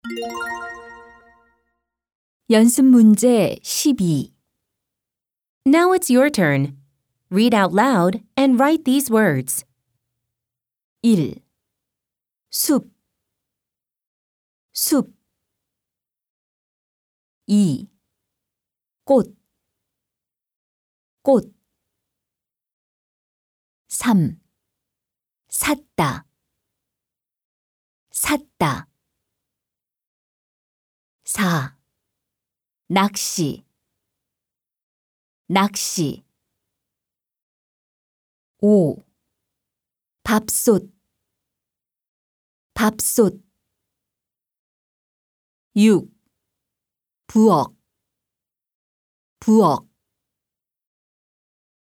연습 문제 12. Now it's your turn. Read out loud and write these words. 1. 숲, 숲. 2. 꽃, 꽃. 3. 샀다, 샀다. 4. 낚시, 낚시. 5. 밥솥, 밥솥. 6. 부엌, 부엌.